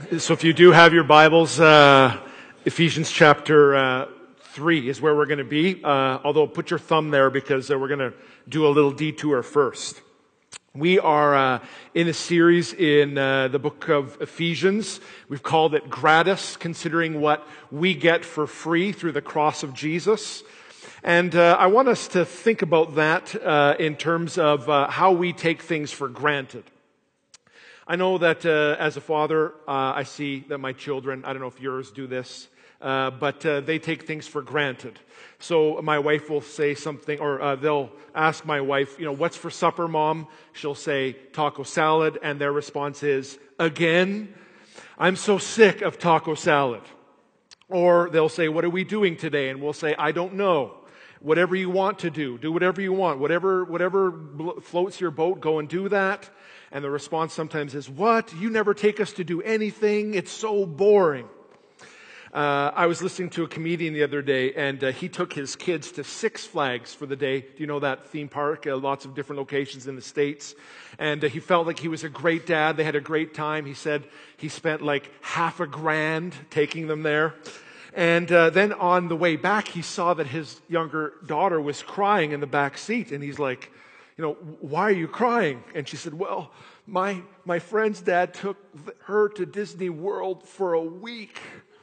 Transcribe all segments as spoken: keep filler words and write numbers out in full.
So if you do have your Bibles, uh, Ephesians chapter uh, three is where we're going to be. Uh, although put your thumb there because uh, we're going to do a little detour first. We are uh, in a series in uh, the book of Ephesians. We've called it Gratis, considering what we get for free through the cross of Jesus. And uh, I want us to think about that uh, in terms of uh, how we take things for granted. I know that uh, as a father, uh, I see that my children, I don't know if yours do this, uh, but uh, they take things for granted. So my wife will say something, or uh, they'll ask my wife, you know, what's for supper, Mom? She'll say taco salad, and their response is, again? I'm so sick of taco salad. Or they'll say, what are we doing today? And we'll say, I don't know. Whatever you want to do, do whatever you want. Whatever, whatever floats your boat, go and do that. And the response sometimes is, what? You never take us to do anything. It's so boring. Uh, I was listening to a comedian the other day, and uh, he took his kids to Six Flags for the day. Do you know that theme park? Uh, lots of different locations in the States. And uh, he felt like he was a great dad. They had a great time. He said he spent like half a grand taking them there. And uh, then on the way back, he saw that his younger daughter was crying in the back seat. And he's like, you know, why are you crying? And she said, well, my my friend's dad took her to Disney World for a week.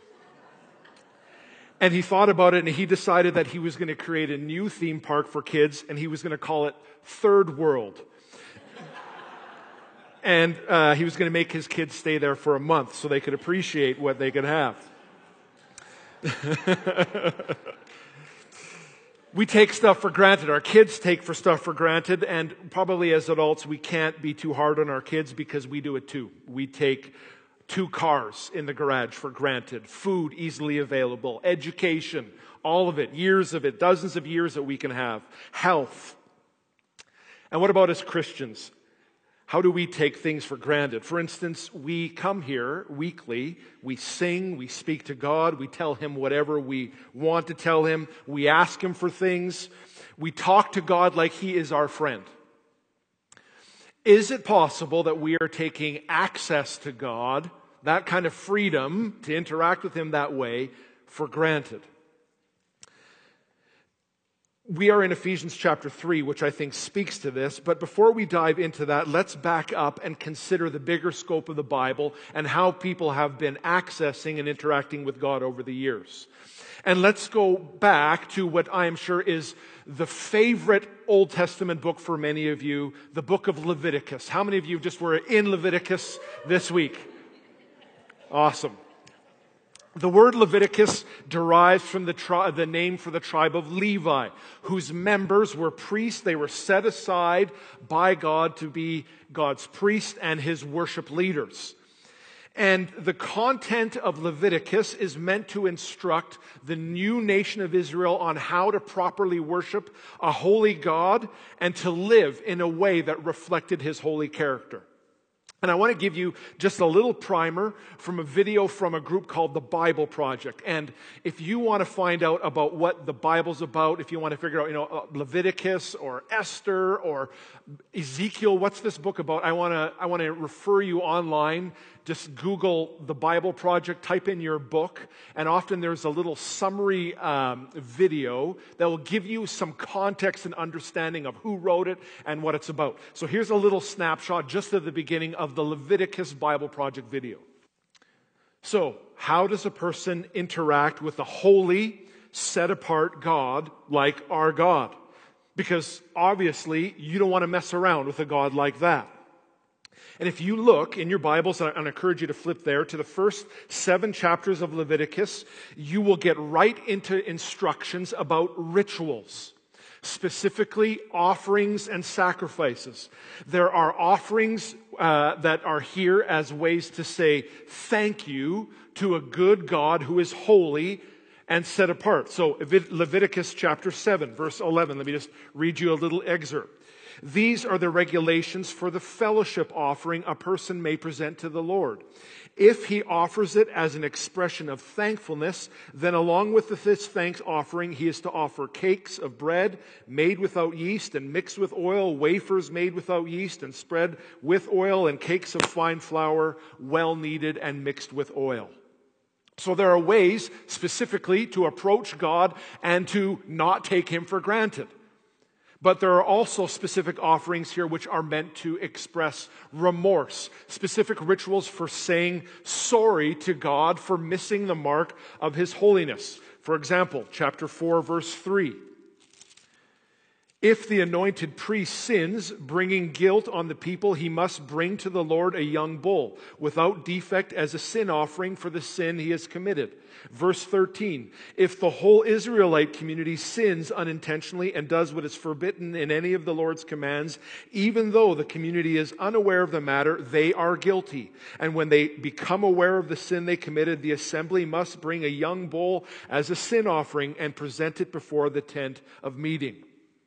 And he thought about it, and he decided that he was going to create a new theme park for kids, and he was going to call it Third World. And uh, he was going to make his kids stay there for a month so they could appreciate what they could have. We take stuff for granted. Our kids take for stuff for granted, and probably as adults, we can't be too hard on our kids because we do it too. We take two cars in the garage for granted, food easily available, education, all of it, years of it, dozens of years that we can have, health. And what about as Christians? How do we take things for granted? For instance, we come here weekly, we sing, we speak to God, we tell Him whatever we want to tell Him, we ask Him for things, we talk to God like He is our friend. Is it possible that we are taking access to God, that kind of freedom to interact with Him that way, for granted? We are in Ephesians chapter three, which I think speaks to this. But before we dive into that, let's back up and consider the bigger scope of the Bible and how people have been accessing and interacting with God over the years. And let's go back to what I am sure is the favorite Old Testament book for many of you, the book of Leviticus. How many of you just were in Leviticus this week? Awesome. The word Leviticus derives from the, tri- the name for the tribe of Levi, whose members were priests. They were set aside by God to be God's priests and His worship leaders. And the content of Leviticus is meant to instruct the new nation of Israel on how to properly worship a holy God and to live in a way that reflected His holy character. And I want to give you just a little primer from a video from a group called the Bible Project. And if you want to find out about what the Bible's about, if you want to figure out, you know, Leviticus or Esther or Ezekiel, what's this book about? I want to I want to refer you online. Just Google the Bible Project, type in your book, and often there's a little summary um, video that will give you some context and understanding of who wrote it and what it's about. So here's a little snapshot just at the beginning of the Leviticus Bible Project video. So, how does a person interact with a holy, set-apart God like our God? Because obviously, you don't want to mess around with a God like that. And if you look in your Bibles, and I encourage you to flip there, to the first seven chapters of Leviticus, you will get right into instructions about rituals, specifically offerings and sacrifices. There are offerings uh, that are here as ways to say thank you to a good God who is holy and set apart. So Leviticus chapter seven, verse eleven, let me just read you a little excerpt. These are the regulations for the fellowship offering a person may present to the Lord. If he offers it as an expression of thankfulness, then along with this thanks offering, he is to offer cakes of bread made without yeast and mixed with oil, wafers made without yeast and spread with oil, and cakes of fine flour, well kneaded and mixed with oil. So there are ways specifically to approach God and to not take him for granted. But there are also specific offerings here which are meant to express remorse, specific rituals for saying sorry to God for missing the mark of his holiness. For example, chapter four, verse three. If the anointed priest sins, bringing guilt on the people, he must bring to the Lord a young bull, without defect, as a sin offering for the sin he has committed. Verse thirteen, if the whole Israelite community sins unintentionally and does what is forbidden in any of the Lord's commands, even though the community is unaware of the matter, they are guilty. And when they become aware of the sin they committed, the assembly must bring a young bull as a sin offering and present it before the tent of meeting.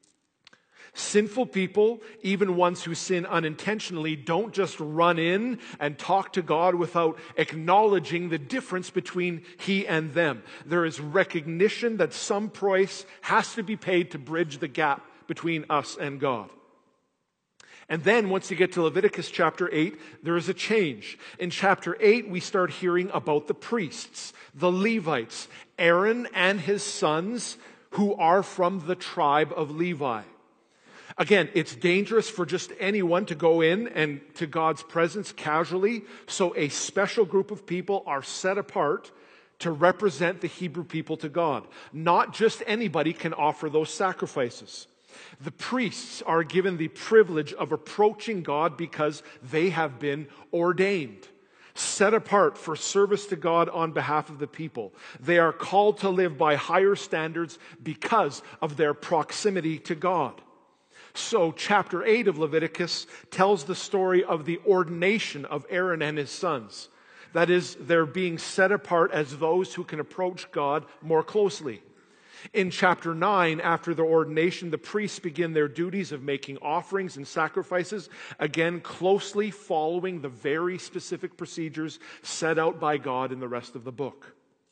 Sinful people, even ones who sin unintentionally, don't just run in and talk to God without acknowledging the difference between he and them. There is recognition that some price has to be paid to bridge the gap between us and God. And then once you get to Leviticus chapter eight, there is a change. In chapter eight, we start hearing about the priests, the Levites, Aaron and his sons, who are from the tribe of Levi. Again, it's dangerous for just anyone to go in and to God's presence casually, so a special group of people are set apart to represent the Hebrew people to God. Not just anybody can offer those sacrifices. The priests are given the privilege of approaching God because they have been ordained, set apart for service to God on behalf of the people. They are called to live by higher standards because of their proximity to God. So chapter eight of Leviticus tells the story of the ordination of Aaron and his sons. That is, they're being set apart as those who can approach God more closely. In chapter nine, after their ordination, the priests begin their duties of making offerings and sacrifices, again closely following the very specific procedures set out by God in the rest of the book.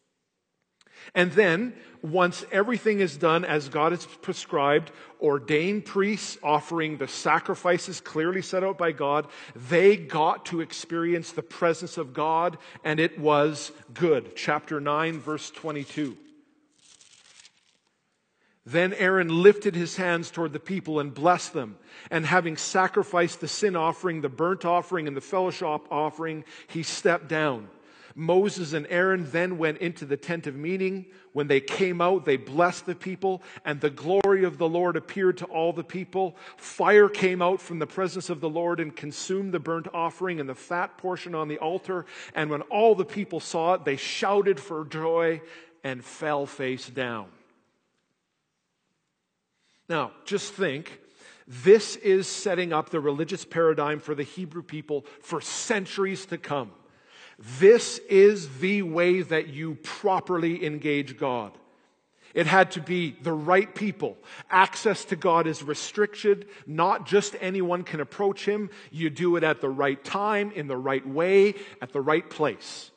And then, once everything is done as God has prescribed, ordained priests offering the sacrifices clearly set out by God, they got to experience the presence of God, and it was good. Chapter nine, verse twenty-two. Then Aaron lifted his hands toward the people and blessed them. And having sacrificed the sin offering, the burnt offering, and the fellowship offering, he stepped down. Moses and Aaron then went into the tent of meeting. When they came out, they blessed the people, and the glory of the Lord appeared to all the people. Fire came out from the presence of the Lord and consumed the burnt offering and the fat portion on the altar. And when all the people saw it, they shouted for joy and fell face down. Now, just think, this is setting up the religious paradigm for the Hebrew people for centuries to come. This is the way that you properly engage God. It had to be the right people. Access to God is restricted. Not just anyone can approach him. You do it at the right time, in the right way, at the right place.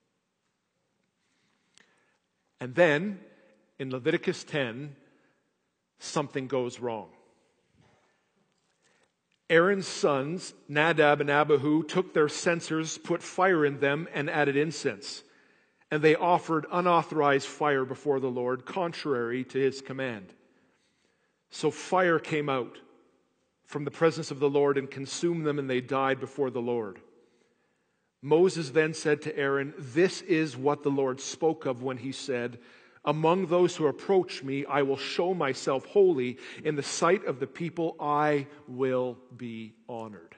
And then, in Leviticus ten, something goes wrong. Aaron's sons, Nadab and Abihu, took their censers, put fire in them, and added incense. And they offered unauthorized fire before the Lord, contrary to his command. So fire came out from the presence of the Lord and consumed them, and they died before the Lord. Moses then said to Aaron, "This is what the Lord spoke of when he said, 'Among those who approach me, I will show myself holy. In the sight of the people, I will be honored.'"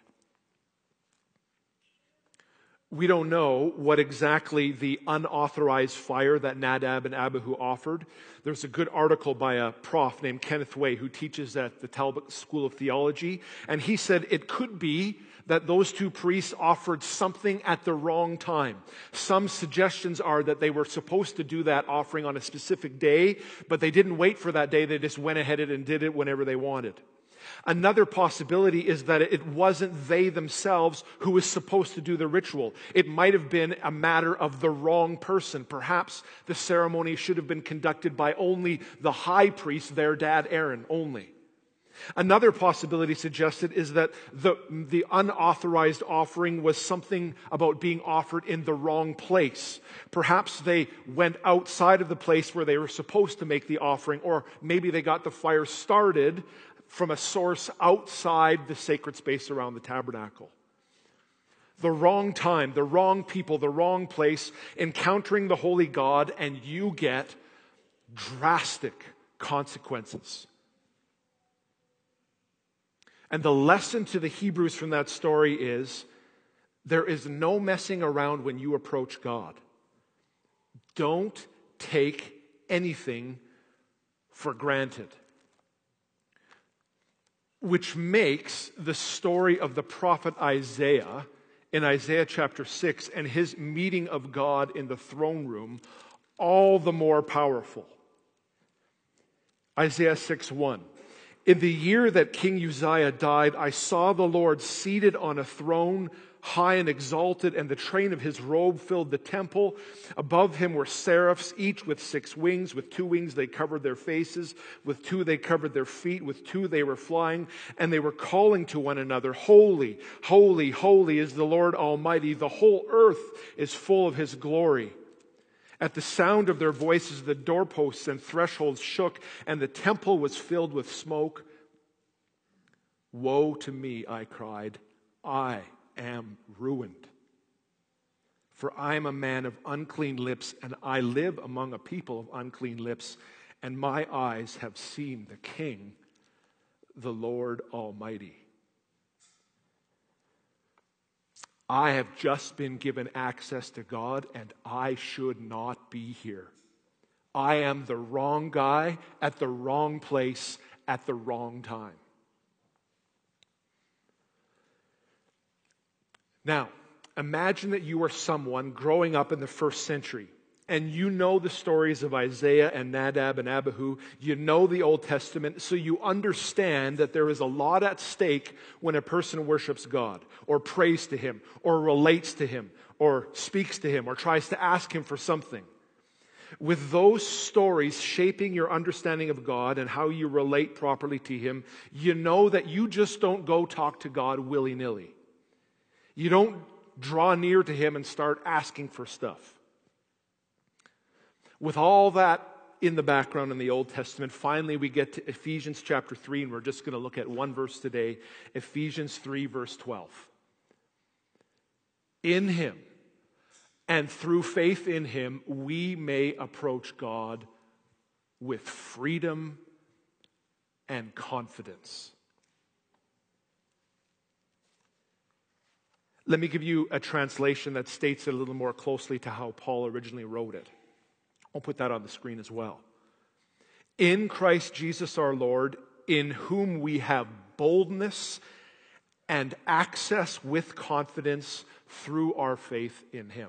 We don't know what exactly the unauthorized fire that Nadab and Abihu offered. There's a good article by a prof named Kenneth Way who teaches at the Talbot School of Theology, and he said it could be that those two priests offered something at the wrong time. Some suggestions are that they were supposed to do that offering on a specific day, but they didn't wait for that day. They just went ahead and did it whenever they wanted. Another possibility is that it wasn't they themselves who was supposed to do the ritual. It might have been a matter of the wrong person. Perhaps the ceremony should have been conducted by only the high priest, their dad Aaron, only. Another possibility suggested is that the, the unauthorized offering was something about being offered in the wrong place. Perhaps they went outside of the place where they were supposed to make the offering, or maybe they got the fire started from a source outside the sacred space around the tabernacle. The wrong time, the wrong people, the wrong place, encountering the holy God, and you get drastic consequences. And the lesson to the Hebrews from that story is there is no messing around when you approach God. Don't take anything for granted. Which makes the story of the prophet Isaiah in Isaiah chapter six and his meeting of God in the throne room all the more powerful. Isaiah six one. In the year that King Uzziah died, I saw the Lord seated on a throne, high and exalted, and the train of his robe filled the temple. Above him were seraphs, each with six wings. With two wings they covered their faces. With two they covered their feet. With two they were flying. And they were calling to one another, Holy, holy, holy is the Lord Almighty. The whole earth is full of his glory. At the sound of their voices, the doorposts and thresholds shook, and the temple was filled with smoke. Woe to me, I cried. I am ruined. For I am a man of unclean lips, and I live among a people of unclean lips, and my eyes have seen the King, the Lord Almighty. I have just been given access to God, and I should not be here. I am the wrong guy at the wrong place at the wrong time. Now, imagine that you are someone growing up in the first century, and you know the stories of Isaiah and Nadab and Abihu. You know the Old Testament, so you understand that there is a lot at stake when a person worships God, or prays to him, or relates to him, or speaks to him, or tries to ask him for something. With those stories shaping your understanding of God and how you relate properly to him, you know that you just don't go talk to God willy-nilly. You don't draw near to him and start asking for stuff. With all that in the background in the Old Testament, finally we get to Ephesians chapter three, and we're just going to look at one verse today, Ephesians three, verse twelve. In him, and through faith in him, we may approach God with freedom and confidence. Let me give you a translation that states it a little more closely to how Paul originally wrote it. I'll put that on the screen as well. In Christ Jesus our Lord, in whom we have boldness and access with confidence through our faith in him.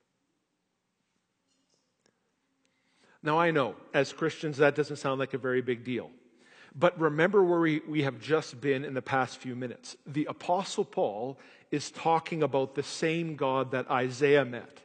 Now I know, as Christians, that doesn't sound like a very big deal. But remember where we, we have just been in the past few minutes. The Apostle Paul is talking about the same God that Isaiah met.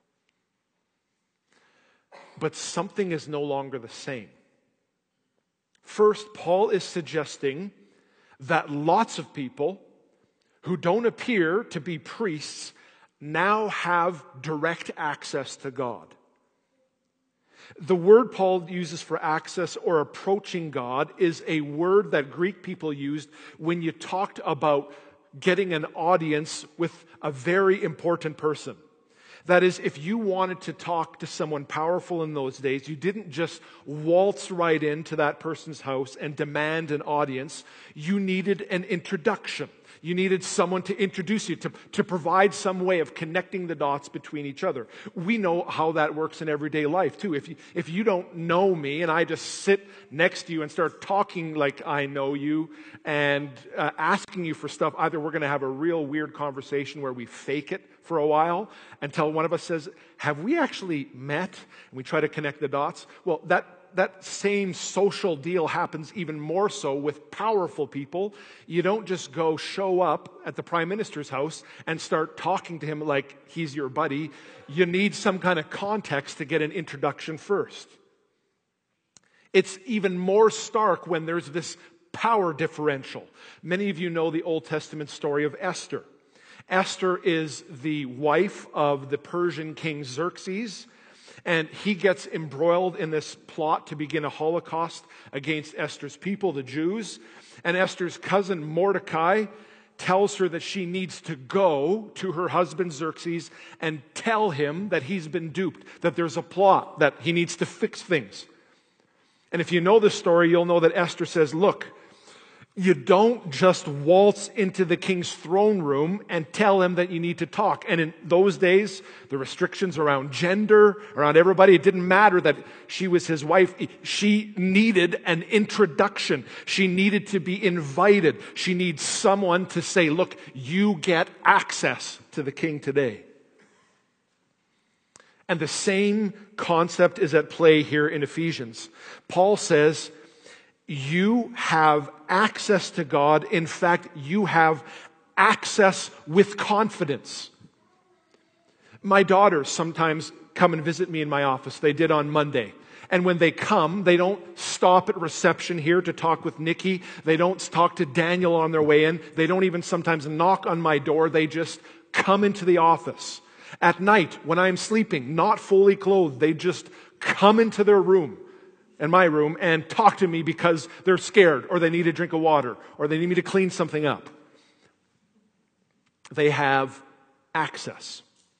But something is no longer the same. First, Paul is suggesting that lots of people who don't appear to be priests now have direct access to God. The word Paul uses for access or approaching God is a word that Greek people used when you talked about getting an audience with a very important person. That is, if you wanted to talk to someone powerful in those days, you didn't just waltz right into that person's house and demand an audience. You needed an introduction. You needed someone to introduce you, to, to provide some way of connecting the dots between each other. We know how that works in everyday life, too. If you, if you don't know me and I just sit next to you and start talking like I know you and uh, asking you for stuff, either we're going to have a real weird conversation where we fake it for a while until one of us says, have we actually met? And we try to connect the dots. Well, that that, that same social deal happens even more so with powerful people. You don't just go show up at the prime minister's house and start talking to him like he's your buddy. You need some kind of context to get an introduction first. It's even more stark when there's this power differential. Many of you know the Old Testament story of Esther. Esther is the wife of the Persian king Xerxes, and he gets embroiled in this plot to begin a Holocaust against Esther's people, the Jews. And Esther's cousin Mordecai tells her that she needs to go to her husband Xerxes and tell him that he's been duped, that there's a plot, that he needs to fix things. And if you know this story, you'll know that Esther says, look, you don't just waltz into the king's throne room and tell him that you need to talk. And in those days, the restrictions around gender, around everybody, it didn't matter that she was his wife. She needed an introduction. She needed to be invited. She needs someone to say, look, you get access to the king today. And the same concept is at play here in Ephesians. Paul says, you have access to God. In fact, you have access with confidence. My daughters sometimes come and visit me in my office. They did on Monday. And when they come, they don't stop at reception here to talk with Nikki. They don't talk to Daniel on their way in. They don't even sometimes knock on my door. They just come into the office. At night, when I'm sleeping, not fully clothed, they just come into their room, in my room, and talk to me because they're scared, or they need a drink of water, or they need me to clean something up. They have access.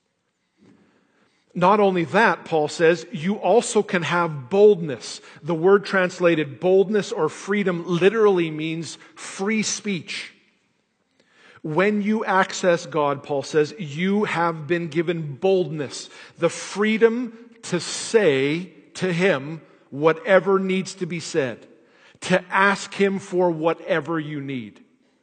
Not only that, Paul says, you also can have boldness. The word translated boldness or freedom literally means free speech. When you access God, Paul says, you have been given boldness, the freedom to say to Him whatever needs to be said, to ask Him for whatever you need.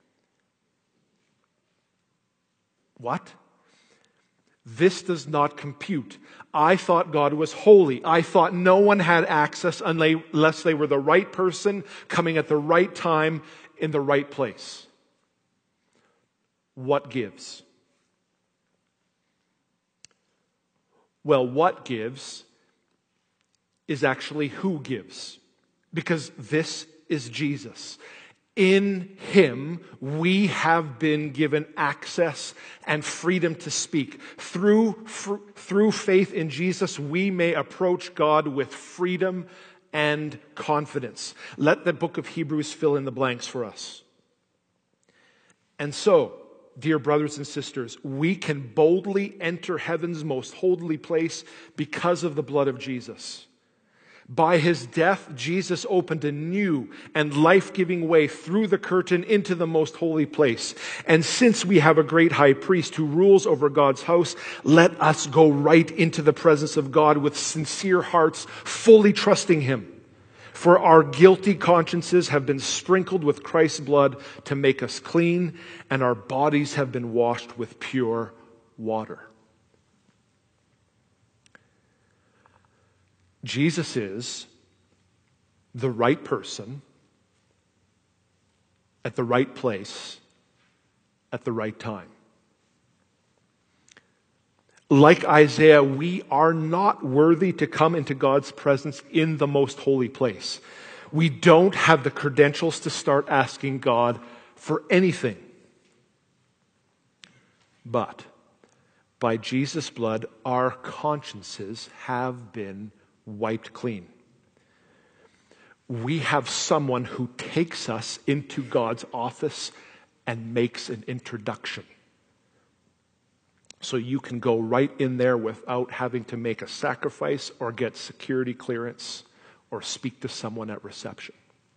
What? This does not compute. I thought God was holy. I thought no one had access unless they were the right person coming at the right time in the right place. What gives? Well, what gives is actually who gives. Because this is Jesus. In Him, we have been given access and freedom to speak. Through, fr- through faith in Jesus, we may approach God with freedom and confidence. Let the book of Hebrews fill in the blanks for us. And so, dear brothers and sisters, we can boldly enter heaven's most holy place because of the blood of Jesus. By His death, Jesus opened a new and life-giving way through the curtain into the most holy place. And since we have a great high priest who rules over God's house, let us go right into the presence of God with sincere hearts, fully trusting Him. For our guilty consciences have been sprinkled with Christ's blood to make us clean, and our bodies have been washed with pure water. Jesus is the right person at the right place at the right time. Like Isaiah, we are not worthy to come into God's presence in the most holy place. We don't have the credentials to start asking God for anything. But by Jesus' blood, our consciences have been wiped clean. We have someone who takes us into God's office and makes an introduction. So you can go right in there without having to make a sacrifice or get security clearance or speak to someone at reception.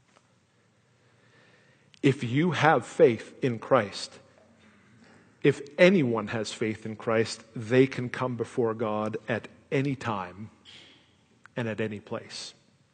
If you have faith in Christ, if anyone has faith in Christ, they can come before God at any time and at any place.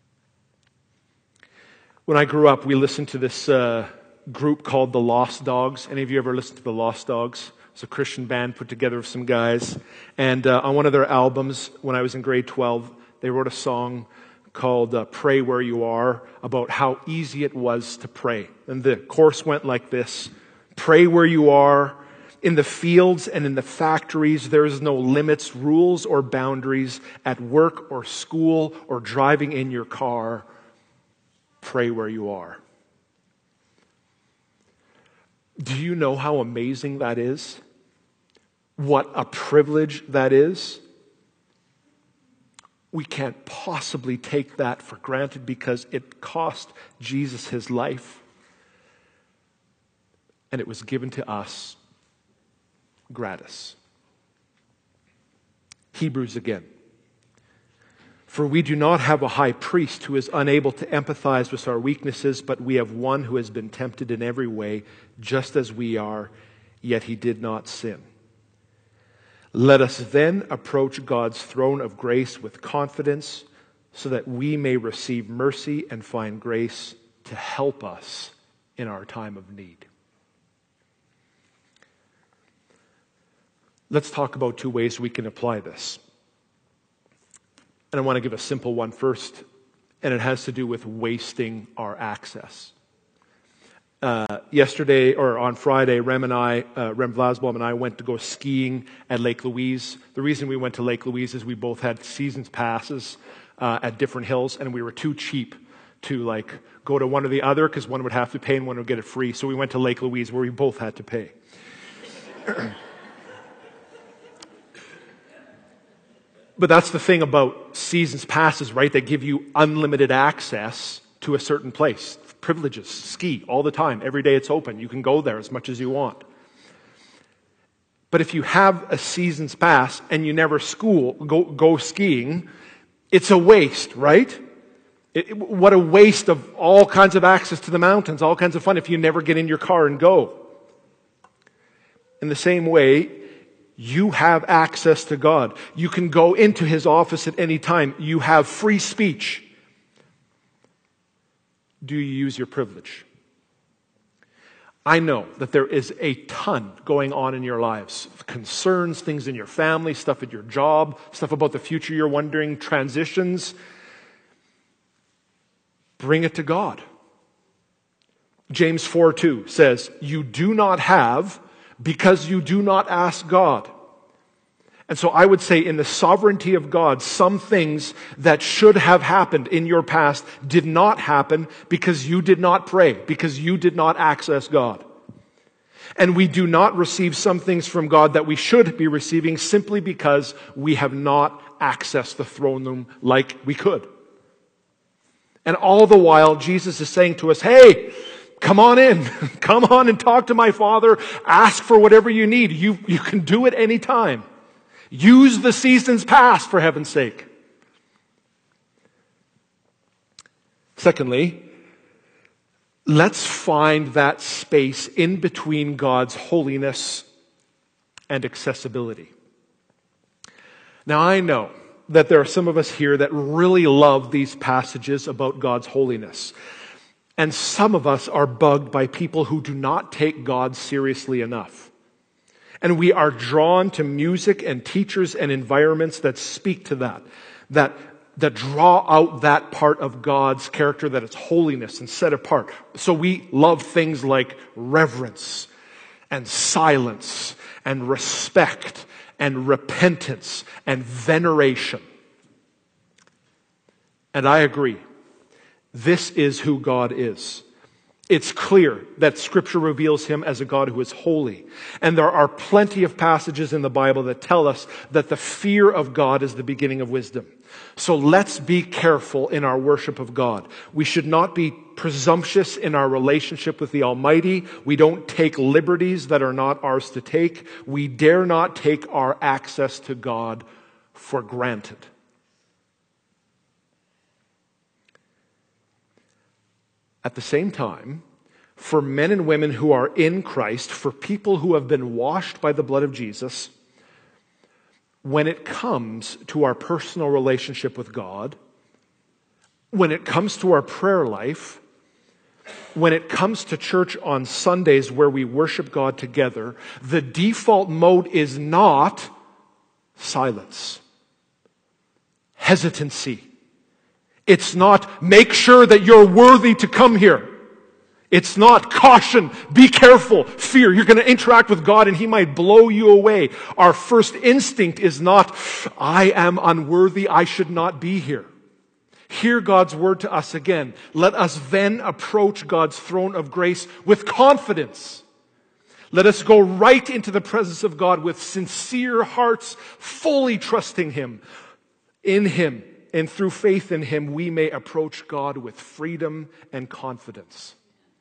When I grew up, we listened to this uh, group called the Lost Dogs. Any of you ever listened to the Lost Dogs? It's a Christian band put together of some guys. And uh, on one of their albums, when I was in grade twelve, they wrote a song called uh, Pray Where You Are, about how easy it was to pray. And the course went like this: pray where you are. In the fields and in the factories, there is no limits, rules, or boundaries. At work or school or driving in your car, pray where you are. Do you know how amazing that is? What a privilege that is? We can't possibly take that for granted because it cost Jesus his life. And it was given to us gratis. Hebrews again. For we do not have a high priest who is unable to empathize with our weaknesses, but we have one who has been tempted in every way, just as we are, yet he did not sin. Let us then approach God's throne of grace with confidence, so that we may receive mercy and find grace to help us in our time of need. Let's talk about two ways we can apply this. And I want to give a simple one first, and it has to do with wasting our access. Uh, yesterday, or on Friday, Rem and I, uh, Rem Vlasbaum and I went to go skiing at Lake Louise. The reason we went to Lake Louise is we both had seasons passes uh, at different hills, and we were too cheap to like go to one or the other because one would have to pay and one would get it free. So we went to Lake Louise where we both had to pay. But that's the thing about seasons passes, right? They give you unlimited access to a certain place. Privileges, ski all the time. Every day it's open. You can go there as much as you want. But if you have a season's pass and you never school, go, go skiing, it's a waste, right? It, what a waste of all kinds of access to the mountains, all kinds of fun if you never get in your car and go. In the same way, you have access to God. You can go into his office at any time. You have free speech. Do you use your privilege? I know that there is a ton going on in your lives. Concerns, things in your family, stuff at your job, stuff about the future you're wondering, transitions. Bring it to God. James four two says, you do not have because you do not ask God. And so I would say in the sovereignty of God, some things that should have happened in your past did not happen because you did not pray, because you did not access God. And we do not receive some things from God that we should be receiving simply because we have not accessed the throne room like we could. And all the while, Jesus is saying to us, hey, come on in. Come on and talk to my Father. Ask for whatever you need. You, you can do it anytime. Use the season's pass, for heaven's sake. Secondly, let's find that space in between God's holiness and accessibility. Now, I know that there are some of us here that really love these passages about God's holiness. And some of us are bugged by people who do not take God seriously enough. And we are drawn to music and teachers and environments that speak to that, that, that draw out that part of God's character, that it's holiness and set apart. So we love things like reverence and silence and respect and repentance and veneration. And I agree. This is who God is. It's clear that Scripture reveals him as a God who is holy. And there are plenty of passages in the Bible that tell us that the fear of God is the beginning of wisdom. So let's be careful in our worship of God. We should not be presumptuous in our relationship with the Almighty. We don't take liberties that are not ours to take. We dare not take our access to God for granted. At the same time, for men and women who are in Christ, for people who have been washed by the blood of Jesus, when it comes to our personal relationship with God, when it comes to our prayer life, when it comes to church on Sundays where we worship God together, the default mode is not silence, hesitancy. It's not make sure that you're worthy to come here. It's not caution, be careful, fear. You're going to interact with God and He might blow you away. Our first instinct is not, I am unworthy, I should not be here. Hear God's word to us again. Let us then approach God's throne of grace with confidence. Let us go right into the presence of God with sincere hearts, fully trusting Him. In Him and through faith in Him, we may approach God with freedom and confidence.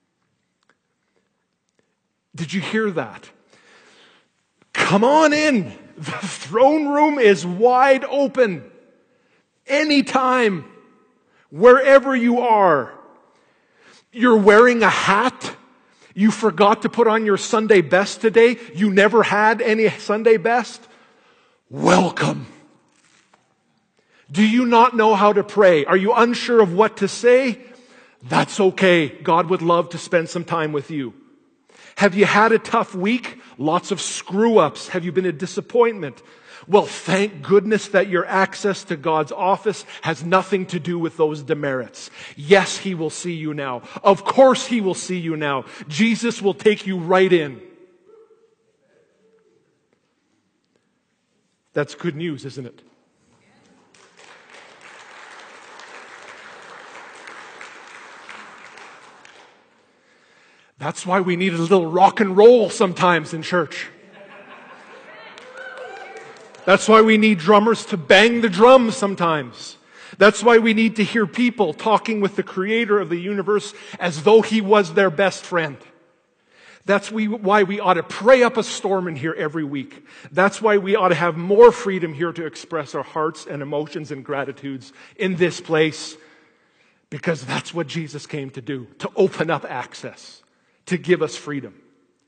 Did you hear that? Come on in. The throne room is wide open. Anytime, wherever you are. You're wearing a hat. You forgot to put on your Sunday best today. You never had any Sunday best. Welcome. Do you not know how to pray? Are you unsure of what to say? That's okay. God would love to spend some time with you. Have you had a tough week? Lots of screw-ups. Have you been a disappointment? Well, thank goodness that your access to God's office has nothing to do with those demerits. Yes, He will see you now. Of course He will see you now. Jesus will take you right in. That's good news, isn't it? That's why we need a little rock and roll sometimes in church. That's why we need drummers to bang the drums sometimes. That's why we need to hear people talking with the Creator of the universe as though He was their best friend. That's why we ought to pray up a storm in here every week. That's why we ought to have more freedom here to express our hearts and emotions and gratitudes in this place. Because that's what Jesus came to do, to open up access, to give us freedom.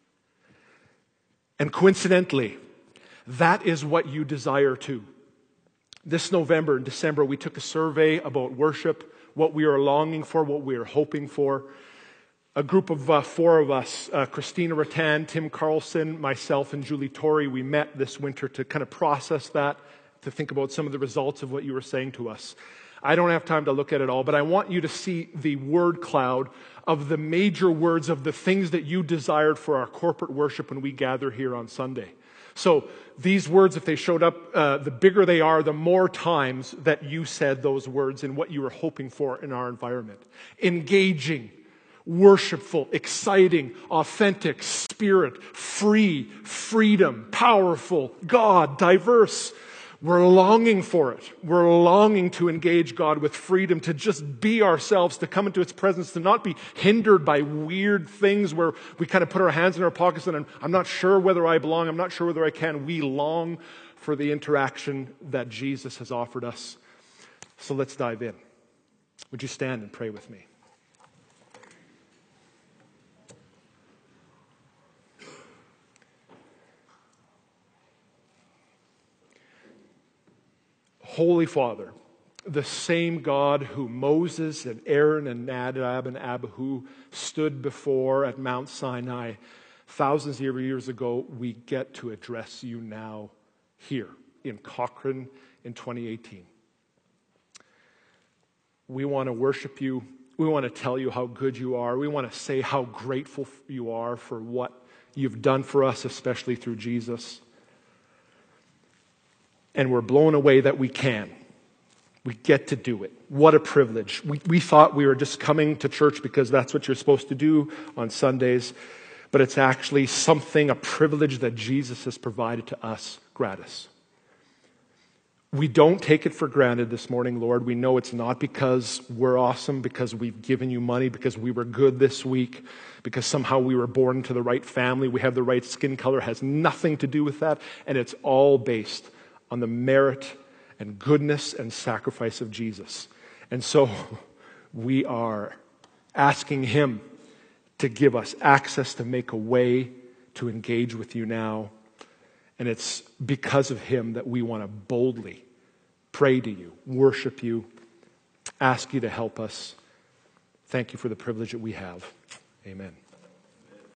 And coincidentally, that is what you desire too. This November and December, we took a survey about worship, what we are longing for, what we are hoping for. A group of uh, four of us, uh, Christina Rattan, Tim Carlson, myself, and Julie Torrey, we met this winter to kind of process that, to think about some of the results of what you were saying to us. I don't have time to look at it all, but I want you to see the word cloud of the major words of the things that you desired for our corporate worship when we gather here on Sunday. So these words, if they showed up, uh, the bigger they are, the more times that you said those words in what you were hoping for in our environment. Engaging, worshipful, exciting, authentic, spirit, free, freedom, powerful, God, diverse. We're longing for it. We're longing to engage God with freedom, to just be ourselves, to come into His presence, to not be hindered by weird things where we kind of put our hands in our pockets and I'm not sure whether I belong, I'm not sure whether I can. We long for the interaction that Jesus has offered us. So let's dive in. Would you stand and pray with me? Holy Father, the same God who Moses and Aaron and Nadab and Abihu stood before at Mount Sinai thousands of years ago, we get to address you now here in Cochrane in twenty eighteen. We want to worship you. We want to tell you how good you are. We want to say how grateful you are for what you've done for us, especially through Jesus. And we're blown away that we can. We get to do it. What a privilege. We, we thought we were just coming to church because that's what you're supposed to do on Sundays. But it's actually something, a privilege that Jesus has provided to us gratis. We don't take it for granted this morning, Lord. We know it's not because we're awesome, because we've given you money, because we were good this week, because somehow we were born into the right family, we have the right skin color. It has nothing to do with that. And it's all based on the merit and goodness and sacrifice of Jesus. And so we are asking Him to give us access to make a way to engage with you now. And it's because of Him that we want to boldly pray to you, worship you, ask you to help us. Thank you for the privilege that we have. Amen.